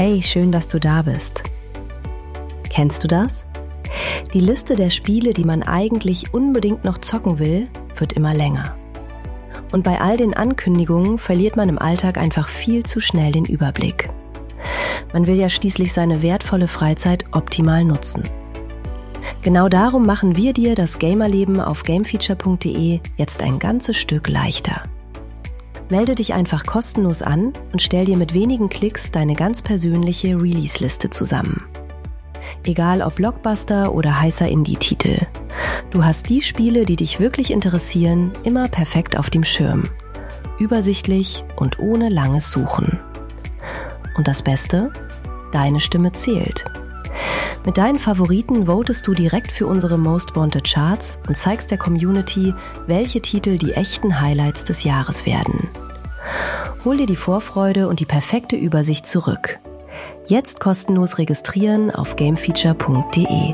Hey, schön, dass du da bist. Kennst du das? Die Liste der Spiele, die man eigentlich unbedingt noch zocken will, wird immer länger. Und bei all den Ankündigungen verliert man im Alltag einfach viel zu schnell den Überblick. Man will ja schließlich seine wertvolle Freizeit optimal nutzen. Genau darum machen wir dir das Gamerleben auf gamefeature.de jetzt ein ganzes Stück leichter. Melde dich einfach kostenlos an und stell dir mit wenigen Klicks deine ganz persönliche Release-Liste zusammen. Egal ob Blockbuster oder heißer Indie-Titel. Du hast die Spiele, die dich wirklich interessieren, immer perfekt auf dem Schirm. Übersichtlich und ohne langes Suchen. Und das Beste? Deine Stimme zählt. Mit deinen Favoriten votest du direkt für unsere Most Wanted Charts und zeigst der Community, welche Titel die echten Highlights des Jahres werden. Hol dir die Vorfreude und die perfekte Übersicht zurück. Jetzt kostenlos registrieren auf gamefeature.de.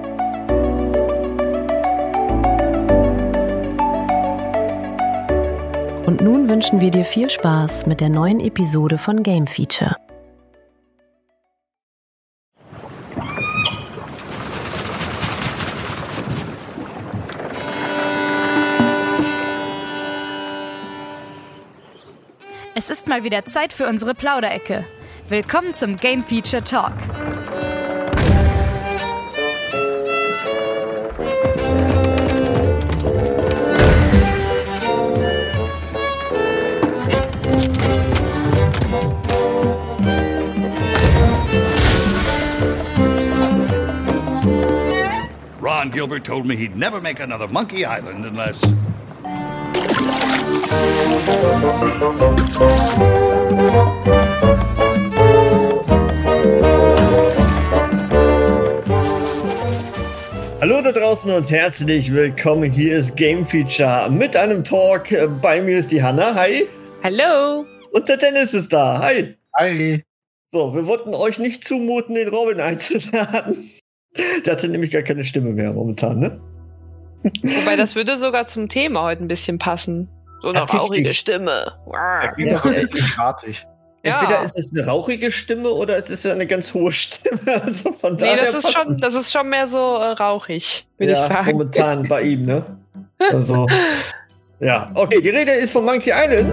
Und nun wünschen wir dir viel Spaß mit der neuen Episode von Game Feature. Es ist mal wieder Zeit für unsere Plauderecke. Willkommen zum Game Feature Talk. Ron Gilbert told me he'd never make another Monkey Island unless... Hallo da draußen und herzlich willkommen. Hier ist Game Feature mit einem Talk. Bei mir ist die Hanna. Hi. Hallo. Und der Dennis ist da. Hi. Hi. So, wir wollten euch nicht zumuten, den Robin einzuladen. Der hatte nämlich gar keine Stimme mehr momentan, ne? Wobei, das würde sogar zum Thema heute ein bisschen passen. So eine rauchige Stimme. Ja, echt artig. Entweder ist es eine rauchige Stimme oder es ist eine ganz hohe Stimme. Also von daher das ist schon mehr so rauchig, würde ich sagen. Momentan bei ihm, ne? Also, ja. Okay, die Rede ist von Monkey Island.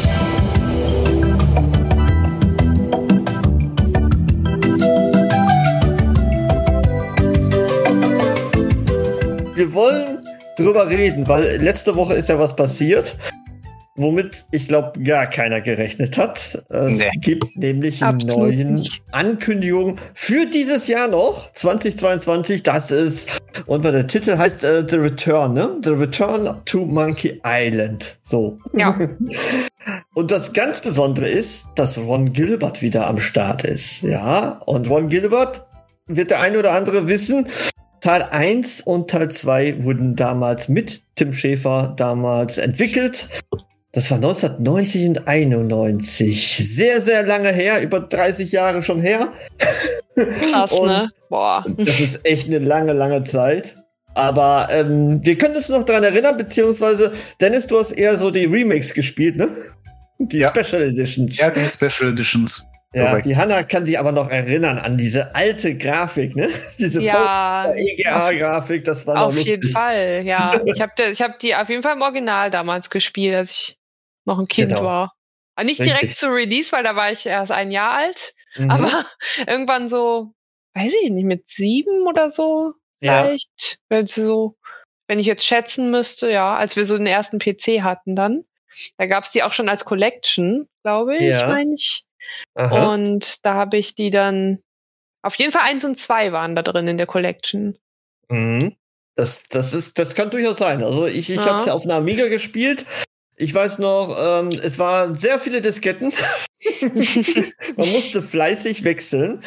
Wir wollen drüber reden, weil letzte Woche ist ja was passiert, womit, ich glaube, gar keiner gerechnet hat. Es gibt nämlich eine neue Ankündigung für dieses Jahr noch, 2022. Das ist, und der Titel heißt The Return, ne? The Return to Monkey Island. So. Ja. Und das ganz Besondere ist, dass Ron Gilbert wieder am Start ist. Ja, und Ron Gilbert, wird der eine oder andere wissen, Teil 1 und Teil 2 wurden damals mit Tim Schafer damals entwickelt. Das war 1990 und 91. Sehr, sehr lange her, über 30 Jahre schon her. Krass, ne? Boah. Das ist echt eine lange, lange Zeit. Aber wir können uns noch daran erinnern, beziehungsweise, Dennis, du hast eher so die Remakes gespielt, ne? Die Special Editions. Ja, die Special Editions. Ja, Correct. die Hanna kann sich aber noch erinnern an diese alte Grafik, ne? Diese EGA-Grafik, das war noch auf lustig. jeden Fall, ja. Ich hab die auf jeden Fall im Original damals gespielt, als ich noch ein Kind war. Aber nicht direkt zu Release, weil da war ich erst ein Jahr alt. Aber irgendwann so, weiß ich nicht, mit 7 oder so vielleicht. Wenn ich jetzt schätzen müsste, ja, als wir so den ersten PC hatten dann. Da gab's die auch schon als Collection, glaube ich, meine ich. Aha. Und da habe ich die dann, auf jeden Fall 1 und 2 waren da drin in der Collection. Mhm. Das kann durchaus sein. Also ich habe es ja auf einer Amiga gespielt. Ich weiß noch, es waren sehr viele Disketten. Man musste fleißig wechseln.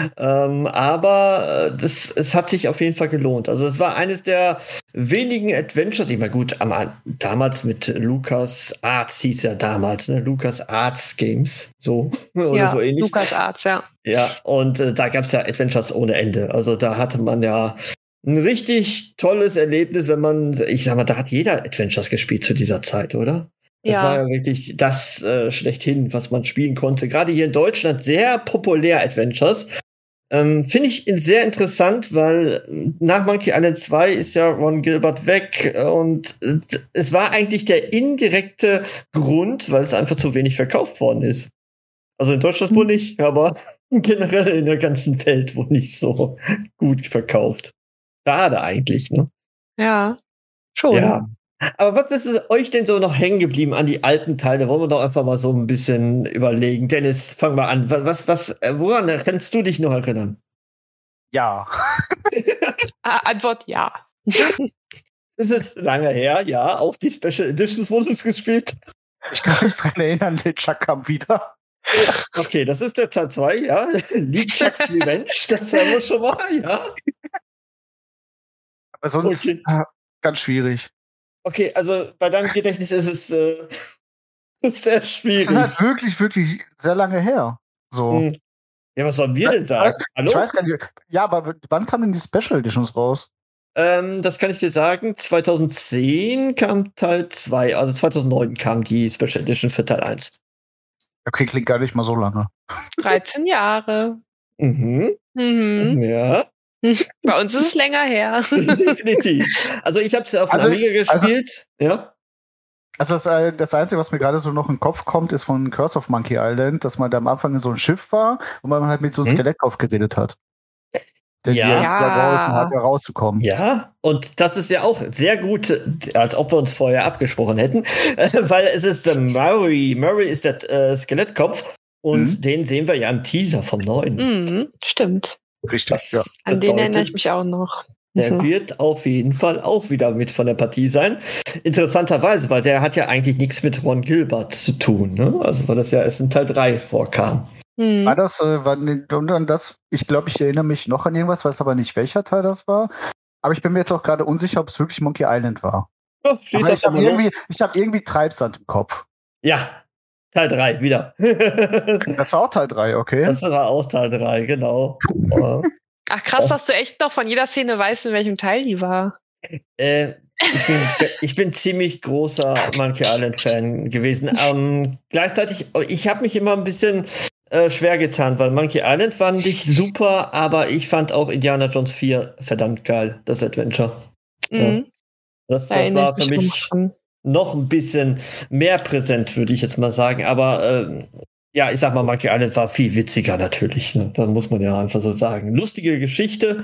Aber es hat sich auf jeden Fall gelohnt. Also es war eines der wenigen Adventures. Ich meine, gut, damals mit Lucas Arts hieß ja damals, ne? Lucas Arts Games. So. Oder so ähnlich. Lucas Arts, ja. Ja, und da gab es ja Adventures ohne Ende. Also da hatte man ja ein richtig tolles Erlebnis, wenn man, ich sag mal, da hat jeder Adventures gespielt zu dieser Zeit, oder? Das war ja wirklich das schlechthin, was man spielen konnte. Gerade hier in Deutschland sehr populär Adventures. Finde ich sehr interessant, weil nach Monkey Island 2 ist ja Ron Gilbert weg und es war eigentlich der indirekte Grund, weil es einfach zu wenig verkauft worden ist. Also in Deutschland wohl nicht, aber generell in der ganzen Welt wohl nicht so gut verkauft. Schade eigentlich, ne? Ja, schon. Ja. Aber was ist euch denn so noch hängen geblieben an die alten Teile? Wollen wir doch einfach mal so ein bisschen überlegen. Dennis, fang mal an. Woran kannst du dich noch erinnern? Ja. Antwort ja. Es ist lange her, ja. Auch die Special Editions wurden es gespielt. Ich kann mich dran erinnern, der Chuck kam wieder. Okay, das ist der Teil 2, ja. Liegt Chucks Revenge, das haben wir schon mal, ja. Aber sonst ganz schwierig. Okay, also bei deinem Gedächtnis ist es sehr schwierig. Es ist halt wirklich, wirklich sehr lange her. So. Ja, was sollen wir denn sagen? Hallo? Ich weiß gar nicht. Ja, aber wann kamen denn die Special Editions raus? Das kann ich dir sagen. 2010 kam Teil 2, also 2009 kam die Special Edition für Teil 1. Okay, klingt gar nicht mal so lange. 13 Jahre. Mhm. Ja. Bei uns ist es länger her. Definitiv. Also ich habe es auf Amiga gespielt. Ja. Also das Einzige, was mir gerade so noch in den Kopf kommt, ist von Curse of Monkey Island, dass man da am Anfang in so ein Schiff war und man halt mit so einem Skelettkopf geredet hat. Der dir geholfen hat, da rauszukommen. Ja, und das ist ja auch sehr gut, als ob wir uns vorher abgesprochen hätten, weil es ist Murray. Murray ist der Skelettkopf und den sehen wir ja im Teaser vom Neuen. Stimmt. Richtig, ja. An den erinnere ich mich auch noch. Der wird auf jeden Fall auch wieder mit von der Partie sein. Interessanterweise, weil der hat ja eigentlich nichts mit Ron Gilbert zu tun. Ne? Also weil das ja erst in Teil 3 vorkam. War das, ich glaube, ich erinnere mich noch an irgendwas, weiß aber nicht, welcher Teil das war. Aber ich bin mir jetzt auch gerade unsicher, ob es wirklich Monkey Island war. Ja, ich habe irgendwie Treibsand im Kopf. Ja, Teil 3, wieder. Das war auch Teil 3, okay. Das war auch Teil 3, genau. Ach krass, dass du echt noch von jeder Szene weißt, in welchem Teil die war. Ich bin ziemlich großer Monkey Island-Fan gewesen. Gleichzeitig, ich habe mich immer ein bisschen schwer getan, weil Monkey Island fand ich super, aber ich fand auch Indiana Jones 4 verdammt geil, das Adventure. Ja. Das war für mich noch ein bisschen mehr präsent, würde ich jetzt mal sagen. Aber ja, ich sag mal, Monkey Island war viel witziger natürlich. Ne? Da muss man ja einfach so sagen. Lustige Geschichte.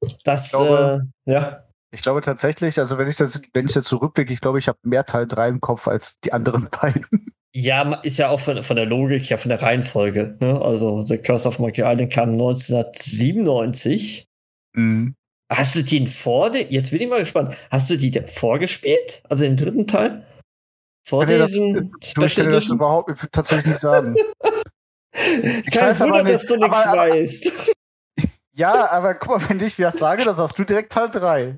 Ich glaube tatsächlich, also wenn ich jetzt zurückblicke, ich glaube, ich habe mehr Teil 3 im Kopf als die anderen beiden. Ja, ist ja auch von der Logik, ja, von der Reihenfolge. Ne? Also The Curse of Monkey Island kam 1997. Hast du den jetzt bin ich mal gespannt, hast du die vorgespielt? Also den dritten Teil? Ich kann das überhaupt tatsächlich nicht sagen. Kein Wunder, dass du nichts weißt. Ja, aber guck mal, wenn ich das sage, dann sagst du direkt Teil 3.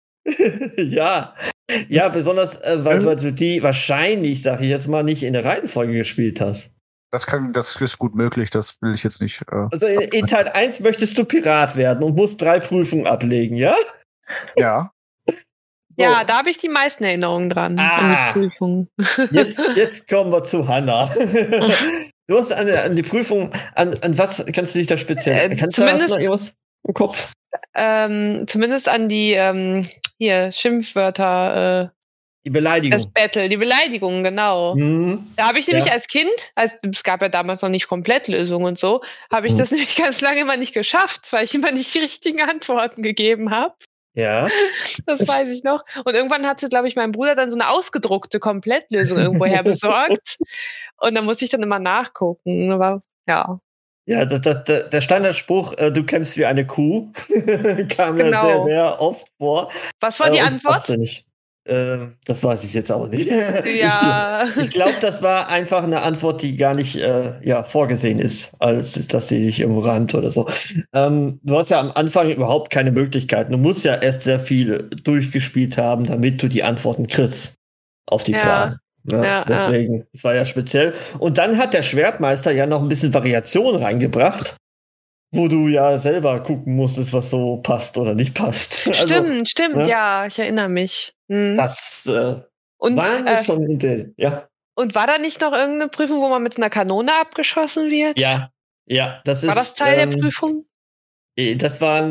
Ja, besonders, weil du die wahrscheinlich, sag ich jetzt mal, nicht in der Reihenfolge gespielt hast. Das ist gut möglich, das will ich jetzt nicht. Also in Teil 1 möchtest du Pirat werden und musst 3 Prüfungen ablegen, ja? Ja. So. Ja, da habe ich die meisten Erinnerungen dran. An die Prüfung. Jetzt kommen wir zu Hannah. Du hast an die Prüfung, an was kannst du dich da speziell? Kannst du noch irgendwas im Kopf? Zumindest an die Schimpfwörter. Die Beleidigung. Das Battle, die Beleidigung, genau. Da habe ich nämlich als Kind, es gab ja damals noch nicht Komplettlösungen und so, habe ich das nämlich ganz lange immer nicht geschafft, weil ich immer nicht die richtigen Antworten gegeben habe. Ja. Das weiß ich noch. Und irgendwann hatte, glaube ich, mein Bruder dann so eine ausgedruckte Komplettlösung irgendwoher besorgt. Und dann musste ich dann immer nachgucken. Aber ja. Ja, der Standardspruch, du kämpfst wie eine Kuh, kam ja sehr, sehr oft vor. Was war die Antwort? Passte nicht. Das weiß ich jetzt auch nicht. Ja. Ich glaube, das war einfach eine Antwort, die gar nicht vorgesehen ist, als dass sie dich irgendwo rannt oder so. Du hast ja am Anfang überhaupt keine Möglichkeiten. Du musst ja erst sehr viel durchgespielt haben, damit du die Antworten kriegst auf die Fragen. Ja, deswegen, das war ja speziell. Und dann hat der Schwertmeister ja noch ein bisschen Variation reingebracht, wo du ja selber gucken musstest, was so passt oder nicht passt. Stimmt, ja, ich erinnere mich. Das war schon ja. Und war da nicht noch irgendeine Prüfung, wo man mit einer Kanone abgeschossen wird? Ja, das ist. War das Teil der Prüfung? Das war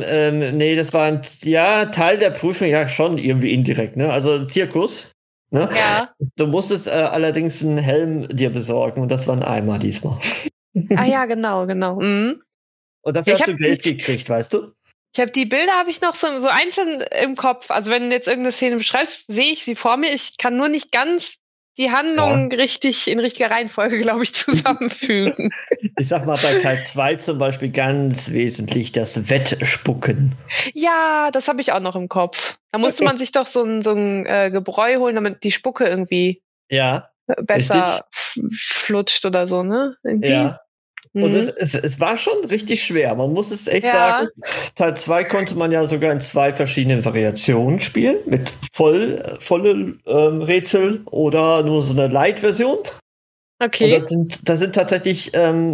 Teil der Prüfung, ja schon irgendwie indirekt, ne? Also Zirkus. Ne? Ja. Du musstest allerdings einen Helm dir besorgen und das war ein Eimer diesmal. Ah ja, genau. Mhm. Und dafür hast du Geld gekriegt, weißt du? Ich habe die Bilder, habe ich noch so einzeln im Kopf. Also wenn du jetzt irgendeine Szene beschreibst, sehe ich sie vor mir. Ich kann nur nicht ganz die Handlung richtig in richtiger Reihenfolge, glaube ich, zusammenfügen. Ich sag mal, bei Teil 2 zum Beispiel ganz wesentlich das Wettspucken. Ja, das habe ich auch noch im Kopf. Da musste man sich doch so ein Gebräu holen, damit die Spucke irgendwie besser flutscht oder so, ne? Irgendwie. Ja. Und es war schon richtig schwer. Man muss es echt sagen. Teil 2 konnte man ja sogar in 2 verschiedenen Variationen spielen. Mit volle Rätsel oder nur so eine Light-Version. Okay. Und da sind tatsächlich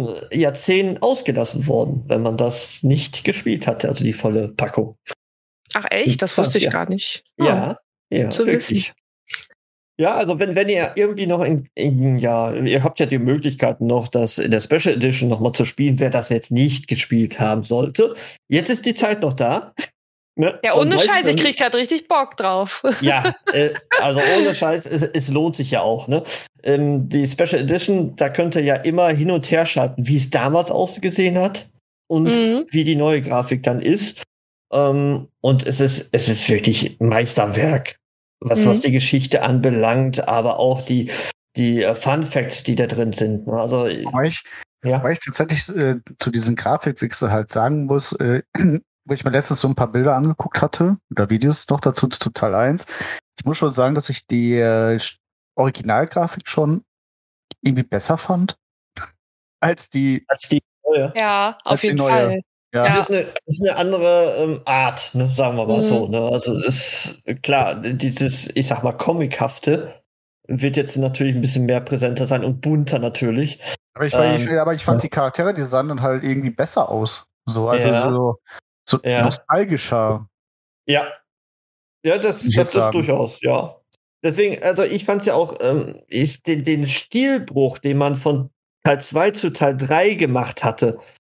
10 ausgelassen worden, wenn man das nicht gespielt hatte. Also die volle Packung. Ach echt? Das wusste ich gar nicht. Ja, zu wirklich. Wissen. Ja, also wenn ihr irgendwie noch ihr habt ja die Möglichkeit noch, das in der Special Edition noch mal zu spielen, wer das jetzt nicht gespielt haben sollte. Jetzt ist die Zeit noch da. Ne? Ja, ohne Scheiß, ich krieg grad richtig Bock drauf. Ja, also ohne Scheiß, es lohnt sich ja auch. Ne? Die Special Edition, da könnt ihr ja immer hin und her schalten, wie es damals ausgesehen hat und wie die neue Grafik dann ist. Und es ist wirklich Meisterwerk. Was die Geschichte anbelangt, aber auch die Fun Facts, die da drin sind. Also, weil ich tatsächlich zu diesem Grafikwechsel halt sagen muss, wo ich mir letztens so ein paar Bilder angeguckt hatte, oder Videos noch dazu zu Teil 1, ich muss schon sagen, dass ich die Originalgrafik schon irgendwie besser fand als die neue. Ja, auf jeden Fall. Ja. Das ist eine andere Art, ne, sagen wir mal so. Ne? Also es ist klar, dieses, ich sag mal, Comichafte wird jetzt natürlich ein bisschen mehr präsenter sein und bunter natürlich. Aber ich fand die Charaktere, die sahen dann halt irgendwie besser aus. So, also so nostalgischer. Ja. Ja, das ist durchaus, ja. Deswegen, also ich fand es ja auch, den Stilbruch, den man von Teil 2 zu Teil 3 gemacht hatte,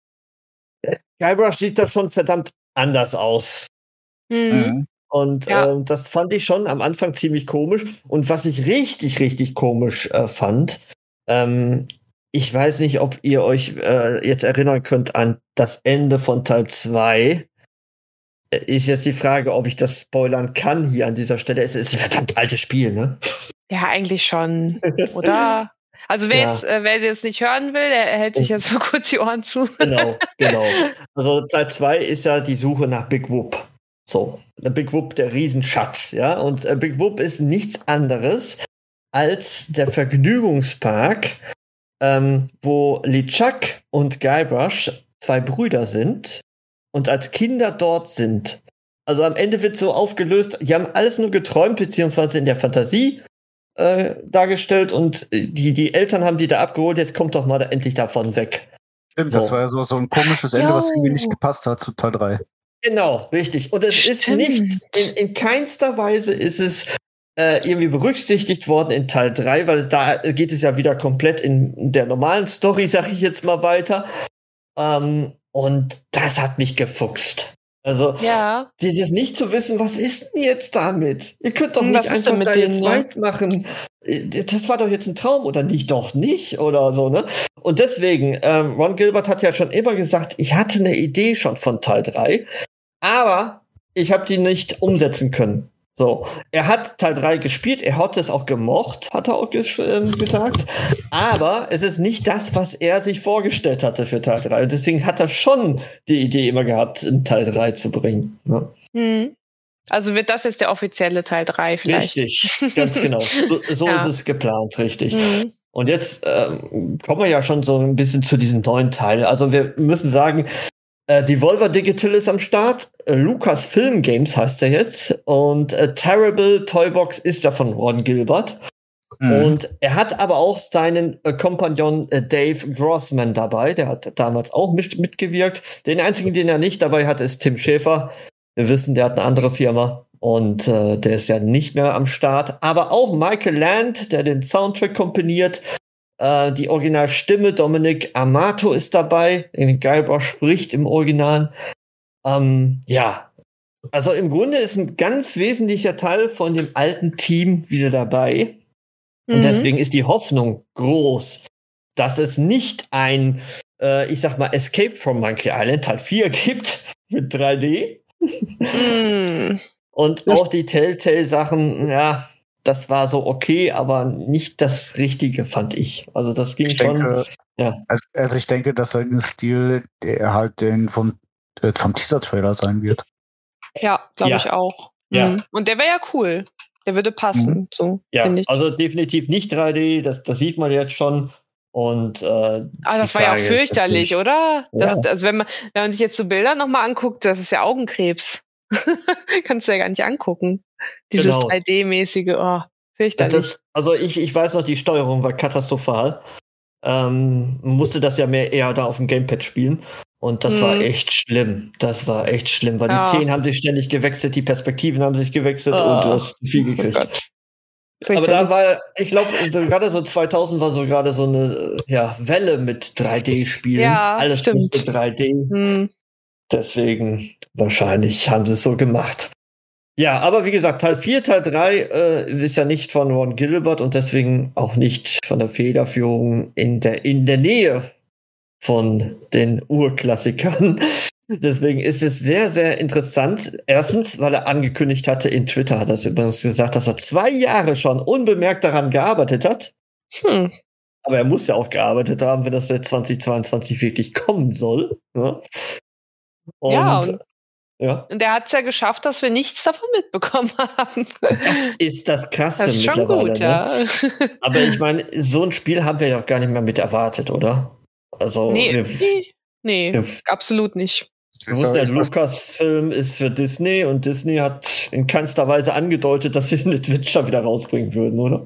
Guybrush sieht da schon verdammt anders aus. Und das fand ich schon am Anfang ziemlich komisch. Und was ich richtig, richtig komisch fand, ich weiß nicht, ob ihr euch jetzt erinnern könnt an das Ende von Teil 2. Ist jetzt die Frage, ob ich das spoilern kann hier an dieser Stelle. Es ist ein verdammt altes Spiel, ne? Ja, eigentlich schon, oder? Also wer jetzt nicht hören will, der hält sich jetzt mal kurz die Ohren zu. Genau. Also Teil 2 ist ja die Suche nach Big Whoop. So, der Big Whoop, der Riesenschatz, ja. Und Big Whoop ist nichts anderes als der Vergnügungspark, wo LeChuck und Guybrush 2 Brüder sind und als Kinder dort sind. Also am Ende wird so aufgelöst, die haben alles nur geträumt, beziehungsweise in der Fantasie dargestellt und die Eltern haben die da abgeholt, jetzt kommt doch mal endlich davon weg. Stimmt, das war ja so ein komisches Ende, was irgendwie nicht gepasst hat zu Teil 3. Genau, richtig. Und es ist nicht, in keinster Weise ist es irgendwie berücksichtigt worden in Teil 3, weil da geht es ja wieder komplett in der normalen Story, sag ich jetzt mal weiter. Und das hat mich gefuchst. Also, dieses nicht zu wissen, was ist denn jetzt damit? Ihr könnt doch nicht einfach da jetzt weitermachen. Das war doch jetzt ein Traum, oder nicht? Doch nicht, oder so, ne? Und deswegen, Ron Gilbert hat ja schon immer gesagt, ich hatte eine Idee schon von Teil 3, aber ich habe die nicht umsetzen können. So, er hat Teil 3 gespielt, er hat es auch gemocht, hat er auch gesagt, aber es ist nicht das, was er sich vorgestellt hatte für Teil 3. Und deswegen hat er schon die Idee immer gehabt, in Teil 3 zu bringen. Ne? Also wird das jetzt der offizielle Teil 3 vielleicht? Richtig, ganz genau. So ist es geplant, richtig. Und jetzt kommen wir ja schon so ein bisschen zu diesem neuen Teil. Also wir müssen sagen, Devolver Digital ist am Start, Lucasfilm Games heißt er jetzt und Terrible Toybox ist da von Ron Gilbert. Und er hat aber auch seinen Kompagnon Dave Grossman dabei, der hat damals auch mitgewirkt. Den einzigen, den er nicht dabei hat, ist Tim Schäfer. Wir wissen, der hat eine andere Firma Und der ist ja nicht mehr am Start. Aber auch Michael Land, der den Soundtrack komponiert. Die Originalstimme, Dominic Amato ist dabei. Den Guybrush spricht im Original. Ja, also im Grunde ist ein ganz wesentlicher Teil von dem alten Team wieder dabei. Und deswegen ist die Hoffnung groß, dass es nicht ein, ich sag mal, Escape from Monkey Island Teil 4 gibt mit 3D. Und auch die Telltale-Sachen, ja, das war so okay, aber nicht das Richtige, fand ich. Also das ging schon. Ja. Also ich denke, dass sein Stil, der halt den vom Teaser-Trailer sein wird. Ja, glaube ich auch. Ja. Und der wäre ja cool. Der würde passen. So, ja, also definitiv nicht 3D, das sieht man jetzt schon. Und das war ja auch fürchterlich, oder? Ja. Also wenn man sich jetzt so Bilder nochmal anguckt, das ist ja Augenkrebs. Kannst du ja gar nicht angucken. Dieses 3D-mäßige, fürchterlich. Also ich weiß noch, die Steuerung war katastrophal. Man musste das ja eher da auf dem Gamepad spielen. Und das war echt schlimm. Weil die Szenen haben sich ständig gewechselt, die Perspektiven haben sich gewechselt und du hast viel gekriegt. Aber da war, ich glaube, gerade so 2000 war so gerade so eine Welle mit 3D-Spielen. Ja, alles stimmt. Mit 3D. Deswegen wahrscheinlich haben sie es so gemacht. Ja, aber wie gesagt, Teil 4, Teil 3 ist ja nicht von Ron Gilbert und deswegen auch nicht von der Federführung in der Nähe von den Urklassikern. Deswegen ist es sehr, sehr interessant. Erstens, weil er angekündigt hatte, in Twitter hat er es übrigens gesagt, dass er 2 Jahre schon unbemerkt daran gearbeitet hat. Aber er muss ja auch gearbeitet haben, wenn das jetzt 2022 wirklich kommen soll. Ja. Und er hat es ja geschafft, dass wir nichts davon mitbekommen haben. Das ist das Krasse das ist schon mittlerweile. Gut, ja. Aber ich meine, so ein Spiel haben wir ja auch gar nicht mehr mit erwartet, oder? Also, nee, absolut nicht. Der Lucas-Film ist für Disney und Disney hat in keinster Weise angedeutet, dass sie eine Witcher wieder rausbringen würden, oder?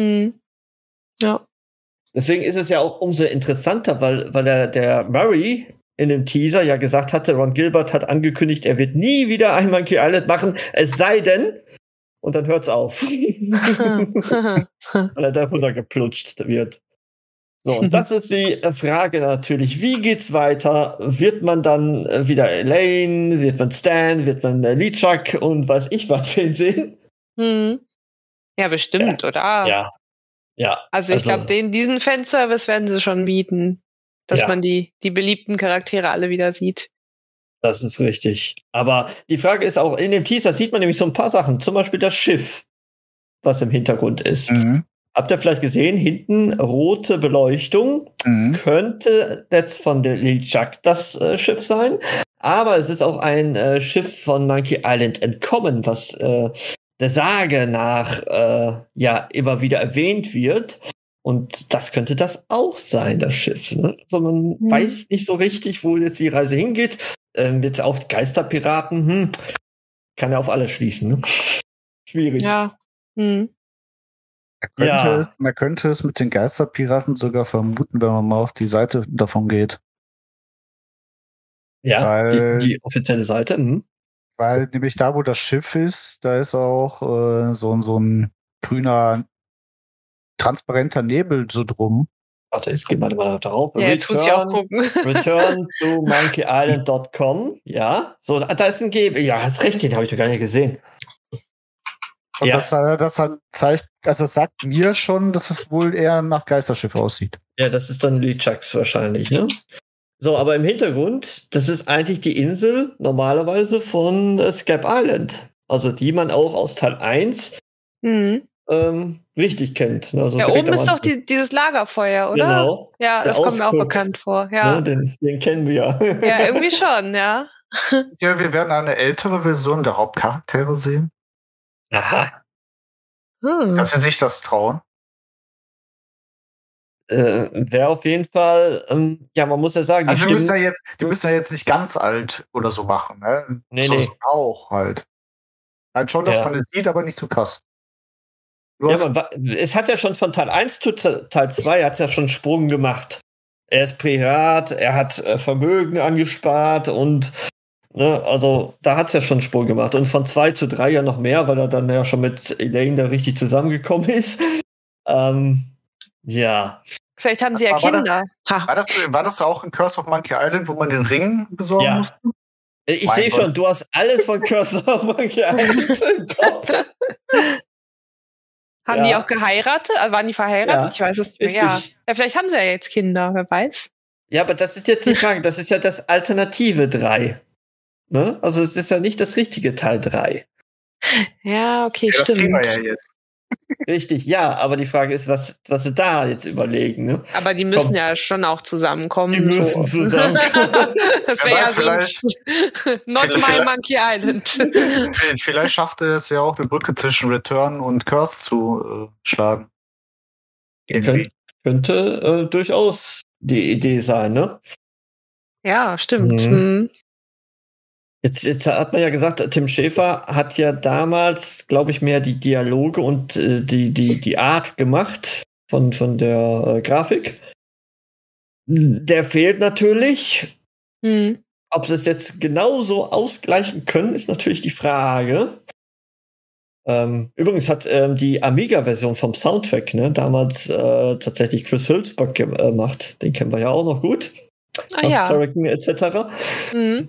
Ja. Deswegen ist es ja auch umso interessanter, weil der Murray in dem Teaser ja gesagt hatte, Ron Gilbert hat angekündigt, er wird nie wieder ein Monkey Island machen, es sei denn, und dann hört's auf. Weil er da runtergeplutscht wird. So, und das ist die Frage natürlich, wie geht's weiter? Wird man dann wieder Elaine, wird man Stan, wird man LeChuck und weiß ich was für ihn sehen? Ja, bestimmt, oder? Ja. Also ich glaube, diesen Fanservice werden sie schon bieten, dass man die beliebten Charaktere alle wieder sieht. Das ist richtig. Aber die Frage ist auch, in dem Teaser sieht man nämlich so ein paar Sachen, zum Beispiel das Schiff, was im Hintergrund ist. Habt ihr vielleicht gesehen, hinten rote Beleuchtung, könnte jetzt von der LeChuck das Schiff sein, aber es ist auch ein Schiff von Monkey Island entkommen, was der Sage nach immer wieder erwähnt wird. Und das könnte das auch sein, das Schiff. Ne? Also man weiß nicht so richtig, wo jetzt die Reise hingeht. Jetzt auch Geisterpiraten, kann ja auf alles schließen. Ne? Schwierig. Ja. Man könnte es mit den Geisterpiraten sogar vermuten, wenn man mal auf die Seite davon geht. Ja, weil, die offizielle Seite. Weil nämlich da, wo das Schiff ist, da ist auch so ein grüner, transparenter Nebel so drum. Warte, jetzt gehen wir mal drauf. Ja, jetzt muss ich auch gucken. Return to monkeyisland.com. Ja, so, da ist ein Gebel. Ja, hast recht, den habe ich doch gar nicht gesehen. Und das zeigt, also sagt mir schon, dass es wohl eher nach Geisterschiff aussieht. Ja, das ist dann LeChucks wahrscheinlich, ne? So, aber im Hintergrund, das ist eigentlich die Insel normalerweise von Scap Island. Also die man auch aus Teil 1 richtig kennt. Ne? Also ja, oben ist doch dieses Lagerfeuer, oder? Genau. Ja, das kommt mir auch bekannt vor. Ja. Ne, den kennen wir ja. Ja, irgendwie schon, ja. Ja, wir werden eine ältere Version der Hauptcharaktere sehen. Aha. Dass sie sich das trauen. Wäre auf jeden Fall, man muss ja sagen, also die müssen ja jetzt nicht ganz alt oder so machen, ne? Nee. Auch halt. Halt schon, dass man es sieht, aber nicht so krass. Es hat ja schon von Teil 1 zu Teil 2 hat es ja schon einen Sprung gemacht. Er ist Pirat, er hat Vermögen angespart und Ne? Also da hat es ja schon Sprung gemacht. Und von 2 zu 3 ja noch mehr, weil er dann ja schon mit Elaine da richtig zusammengekommen ist. Ja. Vielleicht haben sie ja Kinder. War das auch in Curse of Monkey Island, wo man den Ring besorgen musste? Ich sehe schon, du hast alles von Curse of Monkey Island im Kopf. Haben die auch geheiratet? Waren die verheiratet? Ja, ich weiß es nicht mehr. Ja, vielleicht haben sie ja jetzt Kinder, wer weiß. Ja, aber das ist jetzt die Frage. Das ist ja das alternative 3. Ne? Also es ist ja nicht das richtige Teil 3. Ja, okay, stimmt. Das kriegen wir ja jetzt. Richtig, ja, aber die Frage ist, was sie da jetzt überlegen. Ne? Aber die müssen ja schon auch zusammenkommen. Die müssen zusammenkommen. Das wäre ja vielleicht Not My Monkey Island. Vielleicht schafft er es ja auch, eine Brücke zwischen Return und Curse zu schlagen. Könnte durchaus die Idee sein, ne? Ja, stimmt. Jetzt hat man ja gesagt, Tim Schafer hat ja damals, glaube ich, mehr die Dialoge und die Art gemacht von der Grafik. Der fehlt natürlich. Ob sie es jetzt genauso ausgleichen können, ist natürlich die Frage. Übrigens hat die Amiga-Version vom Soundtrack damals tatsächlich Chris Hülsbeck gemacht. Den kennen wir ja auch noch gut. Aus Turrican etc.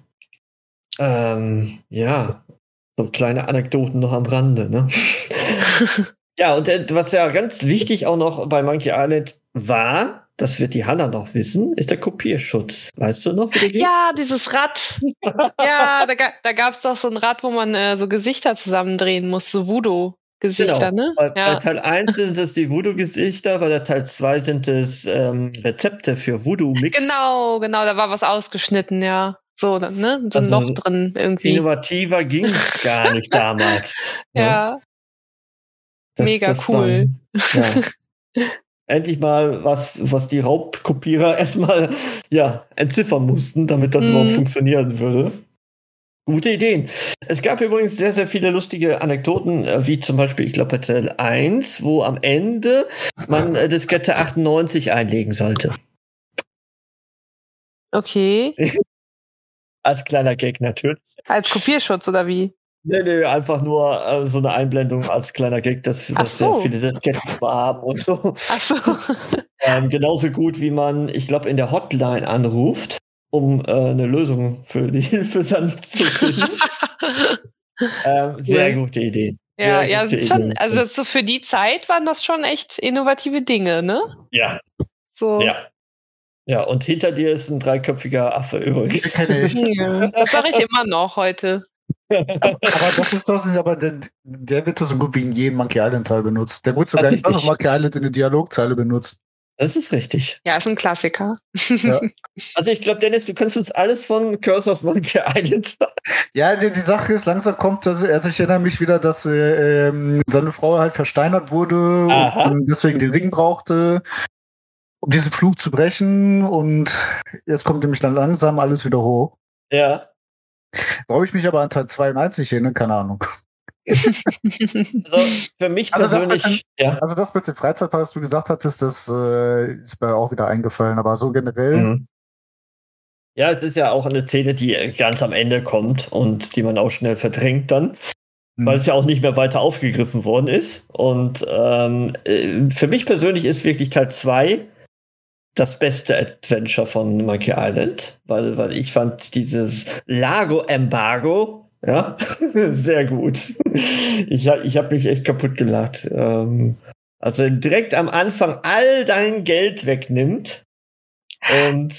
Ja, so kleine Anekdoten noch am Rande, ne? Ja, und was ja ganz wichtig auch noch bei Monkey Island war, das wird die Hanna noch wissen, ist der Kopierschutz. Weißt du noch, wie der geht? Ja, dieses Rad. Ja, da gab es doch so ein Rad, wo man so Gesichter zusammendrehen muss, so Voodoo-Gesichter, genau. Ne? Bei Teil 1 sind es die Voodoo-Gesichter, bei der Teil 2 sind es Rezepte für Voodoo-Mix. Genau, da war was ausgeschnitten, ja. So, ne? So ein Loch drin irgendwie. Innovativer ging es gar nicht damals. Ja. Mega cool. Endlich mal was die Raubkopierer erstmal entziffern mussten, damit das überhaupt funktionieren würde. Gute Ideen. Es gab übrigens sehr, sehr viele lustige Anekdoten, wie zum Beispiel, ich glaube, bei Teil 1, wo am Ende man Diskette 98 einlegen sollte. Okay. Als kleiner Gag natürlich. Als Kopierschutz oder wie? Nee, einfach nur so eine Einblendung als kleiner Gag, dass sehr viele Disketten haben und so. Ach so. Genauso gut, wie man, ich glaube, in der Hotline anruft, um eine Lösung für die Hilfe dann zu finden. Sehr gute Idee. Ja, schon, also so für die Zeit waren das schon echt innovative Dinge, ne? Ja. So. Ja, und hinter dir ist ein 3-köpfiger Affe übrigens. Das sage ich immer noch heute. Aber das ist doch nicht, aber der wird doch so gut wie in jedem Monkey Island Teil benutzt. Der wurde sogar in Monkey Island in der Dialogzeile benutzt. Das ist richtig. Ja, ist ein Klassiker. Ja. Also ich glaube, Dennis, du kannst uns alles von Curse of Monkey Island sagen. Ja, die Sache ist, langsam kommt, ich erinnere mich wieder, dass seine Frau halt versteinert wurde und deswegen den Ring brauchte, um diesen Flug zu brechen, und jetzt kommt nämlich dann langsam alles wieder hoch. Ja. Warum ich mich aber an Teil 2 und 1 nicht erinnere, keine Ahnung. Also für mich persönlich. Also das mit dem Freizeitpark, was du gesagt hattest, das ist mir auch wieder eingefallen, aber so generell. Ja, es ist ja auch eine Szene, die ganz am Ende kommt und die man auch schnell verdrängt dann, weil es ja auch nicht mehr weiter aufgegriffen worden ist. Und für mich persönlich ist wirklich Teil 2 das beste Adventure von Monkey Island, weil ich fand dieses Lago-Embargo sehr gut. Ich hab mich echt kaputt gelacht. Also direkt am Anfang all dein Geld wegnimmt und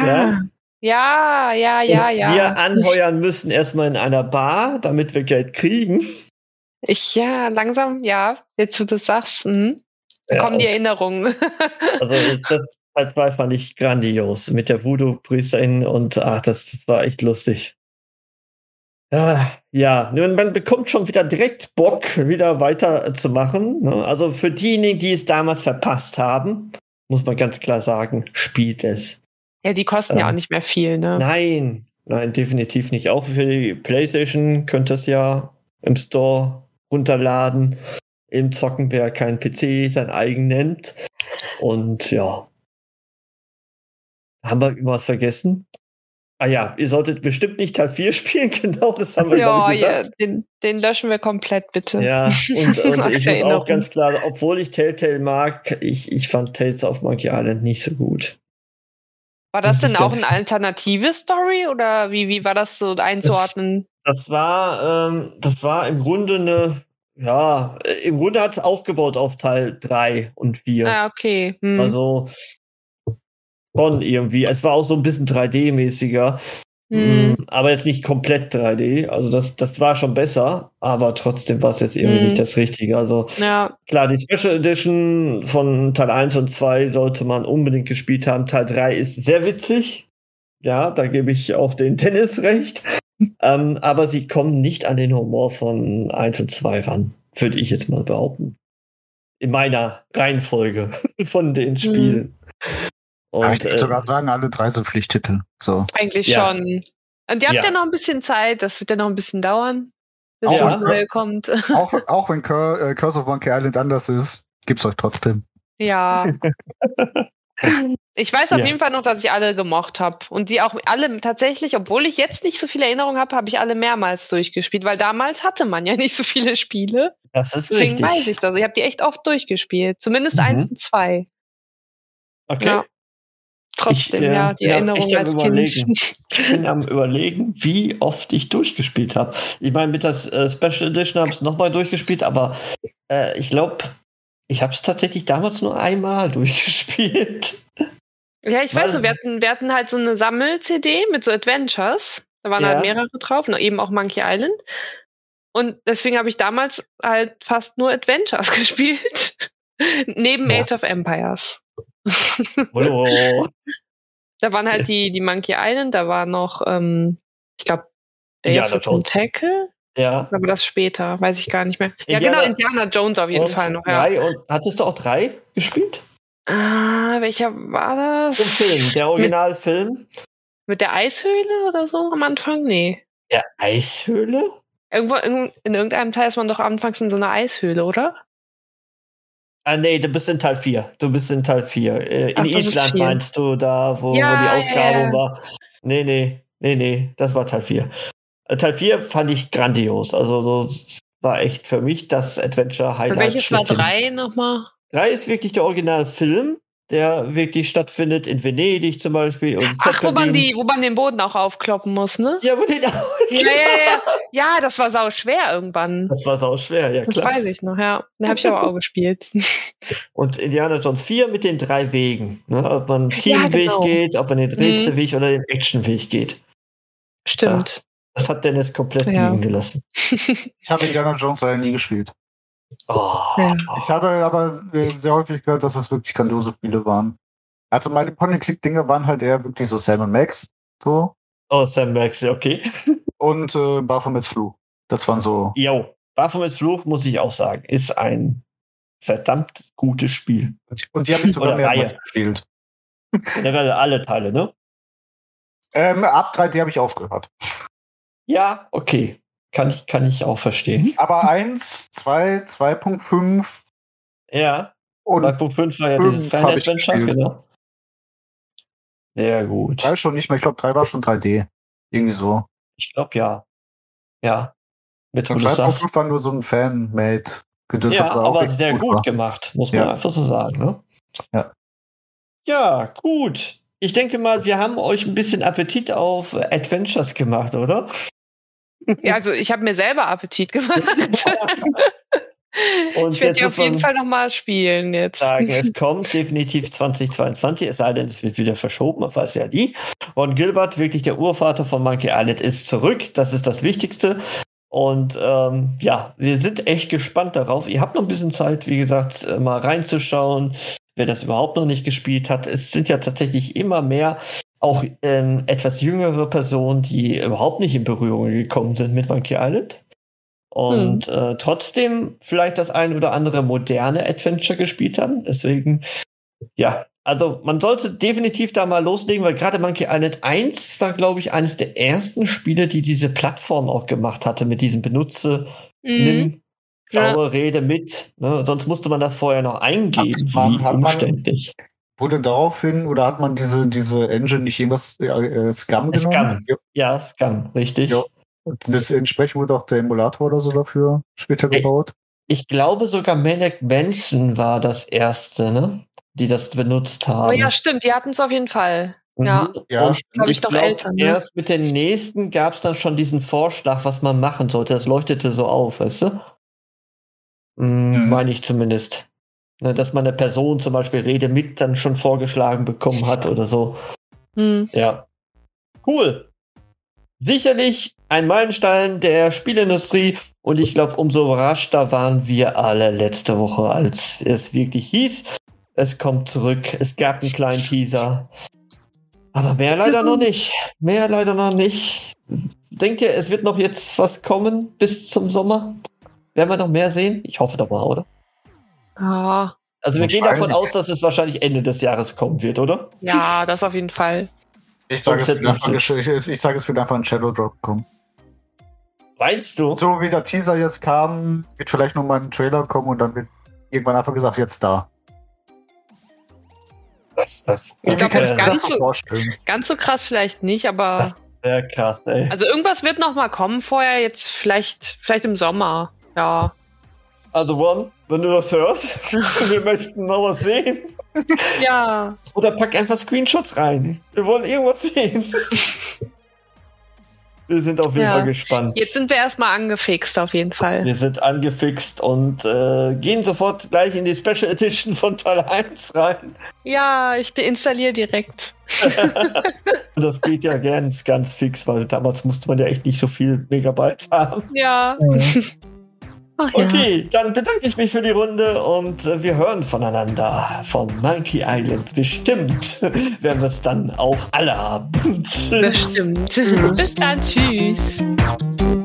wir anheuern müssen erstmal in einer Bar, damit wir Geld kriegen. Langsam, jetzt du das sagst, kommen die Erinnerungen. Also das Teil 2 fand ich grandios mit der Voodoo-Priesterin und das war echt lustig. Nun, man bekommt schon wieder direkt Bock, wieder weiterzumachen. Ne? Also für diejenigen, die es damals verpasst haben, muss man ganz klar sagen, spielt es. Ja, die kosten ja auch nicht mehr viel, ne? Nein, definitiv nicht. Auch für die PlayStation könnt ihr es ja im Store runterladen. Im Zocken, wer kein PC sein eigen nennt. Und haben wir irgendwas vergessen? Ah ja, ihr solltet bestimmt nicht Teil 4 spielen, genau, das haben wir glaube ich gesagt. Ja, den löschen wir komplett, bitte. Ja, und ich muss auch ganz klar, obwohl ich Telltale mag, ich fand Tales of Monkey Island nicht so gut. War das denn auch eine alternative Story oder wie war das so einzuordnen? Das war im Grunde im Grunde hat es aufgebaut auf Teil 3 und 4. Ah, okay. Also schon irgendwie. Es war auch so ein bisschen 3D-mäßiger. Aber jetzt nicht komplett 3D. Also das war schon besser, aber trotzdem war es jetzt irgendwie nicht das Richtige. Also klar, die Special Edition von Teil 1 und 2 sollte man unbedingt gespielt haben. Teil 3 ist sehr witzig. Ja, da gebe ich auch den Dennis recht. Aber sie kommen nicht an den Humor von 1 und 2 ran, würde ich jetzt mal behaupten. In meiner Reihenfolge von den Spielen. Und, aber ich würde sogar sagen, alle 3 sind Pflichttitel. So. Eigentlich schon. Und ihr habt ja noch ein bisschen Zeit, das wird ja noch ein bisschen dauern, bis das Neue kommt. Auch wenn Curse of Monkey Island anders ist, gibt's euch trotzdem. Ja. Ich weiß auf jeden Fall noch, dass ich alle gemocht habe. Und die auch alle tatsächlich, obwohl ich jetzt nicht so viele Erinnerungen habe, habe ich alle mehrmals durchgespielt, weil damals hatte man ja nicht so viele Spiele. Das ist Deswegen richtig. weiß ich das. Ich habe die echt oft durchgespielt. Zumindest 1 und 2. Okay. Ja. Trotzdem, die Erinnerung als Kind. Ich bin am Überlegen, wie oft ich durchgespielt habe. Ich meine, mit der Special Edition habe ich es nochmal durchgespielt, aber ich glaube, ich habe es tatsächlich damals nur einmal durchgespielt. Ja, ich weiß so, wir hatten halt so eine Sammel-CD mit so Adventures. Da waren halt mehrere drauf, eben auch Monkey Island. Und deswegen habe ich damals halt fast nur Adventures gespielt. Neben Age of Empires. Hallo. Da waren halt die Monkey Island, da war noch, ich glaube, der jetzt Tackle. Ja. Aber das später, weiß ich gar nicht mehr. Indiana Jones auf jeden Fall noch. Hattest du auch 3 gespielt? Welcher war das? Der Film, der Originalfilm. Mit der Eishöhle oder so am Anfang? Nee. Der Eishöhle? Irgendwo in irgendeinem Teil ist man doch anfangs in so einer Eishöhle, oder? Nee, du bist in Teil 4. In Island meinst du, da, wo die Ausgrabung war. Nee, das war Teil 4. Teil 4 fand ich grandios. Also das war echt für mich das Adventure-Highlight. Welches war 3 nochmal? 3 ist wirklich der Originalfilm, der wirklich stattfindet in Venedig zum Beispiel. Und wo man den Boden auch aufkloppen muss, ne? Ja, wo den auch. Ja, das war sau schwer irgendwann. Das war sau schwer, ja klar. Das weiß ich noch, ja. Den habe ich aber auch gespielt. Und Indiana Jones 4 mit den 3 Wegen. Ne? Ob man Teamweg geht, ob man den Rätselweg oder den Actionweg geht. Stimmt. Ja, das hat Dennis komplett liegen gelassen. Ich habe Indiana Jones leider nie gespielt. Ich habe aber sehr häufig gehört, dass das wirklich grandiose Spiele waren. Also meine Point-and-Click-Dinge waren halt eher wirklich so Sam & Max. So. Oh, Sam & Max, okay. Und Baphomets Fluch. Das waren so... Jo, Baphomets Fluch, muss ich auch sagen, ist ein verdammt gutes Spiel. Und die habe ich sogar mehrmals gespielt. Generell alle Teile, ne? Ab 3D habe ich aufgehört. Ja, okay. Kann ich auch verstehen. Aber 1, 2, 2.5. Ja. Und 2.5 war ja dieses Final Adventure, genau. Sehr gut. 3 schon nicht mehr. Ich glaube, 3 war schon 3D. Irgendwie so. Ich glaube, ja. Ja. Mit 2.5 war nur so ein Fan-Made. Ja, aber sehr gut gemacht, muss man einfach so sagen. Ne? Ja. Ja, gut. Ich denke mal, wir haben euch ein bisschen Appetit auf Adventures gemacht, oder? Ja, also ich habe mir selber Appetit gemacht. Und ich werde die auf jeden Fall nochmal spielen jetzt. Es kommt definitiv 2022, es sei denn, es wird wieder verschoben, man weiß ja nie. Ron Gilbert, wirklich der Urvater von Monkey Island, ist zurück. Das ist das Wichtigste. Und wir sind echt gespannt darauf. Ihr habt noch ein bisschen Zeit, wie gesagt, mal reinzuschauen, wer das überhaupt noch nicht gespielt hat. Es sind ja tatsächlich immer mehr auch etwas jüngere Personen, die überhaupt nicht in Berührung gekommen sind mit Monkey Island. Und trotzdem vielleicht das ein oder andere moderne Adventure gespielt haben. Deswegen, also man sollte definitiv da mal loslegen, weil gerade Monkey Island 1 war, glaube ich, eines der ersten Spiele, die diese Plattform auch gemacht hatte, mit diesem nimm, schaue, rede mit. Ne? Sonst musste man das vorher noch eingeben, wie umständlich. Wurde daraufhin, oder hat man diese Engine nicht irgendwas Scum genommen? Scum. Ja, Scum, richtig. Ja. Das entsprechend wurde auch der Emulator oder so dafür später gebaut. Ich glaube sogar Maniac Mansion war das erste, ne? Die das benutzt haben. Oh ja, stimmt, die hatten es auf jeden Fall. Ja, glaube ich, noch älter. Ne? Erst mit den nächsten gab es dann schon diesen Vorschlag, was man machen sollte. Das leuchtete so auf, weißt du? Meine ich zumindest. Ne, dass man eine Person zum Beispiel Rede mit dann schon vorgeschlagen bekommen hat oder so. Ja. Cool. Sicherlich ein Meilenstein der Spielindustrie und ich glaube, umso überraschter waren wir alle letzte Woche, als es wirklich hieß, es kommt zurück. Es gab einen kleinen Teaser. Aber mehr leider noch nicht. Denke, es wird noch jetzt was kommen bis zum Sommer. Werden wir noch mehr sehen? Ich hoffe doch mal, oder? Ja. Also wir gehen davon aus, dass es wahrscheinlich Ende des Jahres kommen wird, oder? Ja, das auf jeden Fall. Ich sage, es wird einfach ein Shadow Drop kommen. Meinst du? So wie der Teaser jetzt kam, wird vielleicht noch mal ein Trailer kommen und dann wird irgendwann einfach gesagt, jetzt da. Ich glaube, ganz so krass vielleicht nicht, aber... Sehr krass, ey. Also irgendwas wird noch mal kommen vorher, jetzt vielleicht im Sommer, ja. Also Ron, wenn du das hörst, wir möchten noch was sehen. Ja. Oder pack einfach Screenshots rein. Wir wollen irgendwas sehen. Wir sind auf jeden Fall gespannt. Jetzt sind wir erstmal angefixt, auf jeden Fall. Wir sind angefixt und gehen sofort gleich in die Special Edition von Teil 1 rein. Ja, ich deinstalliere direkt. Das geht ja ganz fix, weil damals musste man ja echt nicht so viel Megabyte haben. Ja. Ach, okay, dann bedanke ich mich für die Runde und wir hören voneinander von Monkey Island. Bestimmt werden wir es dann auch alle haben. Bestimmt. Bis dann, tschüss.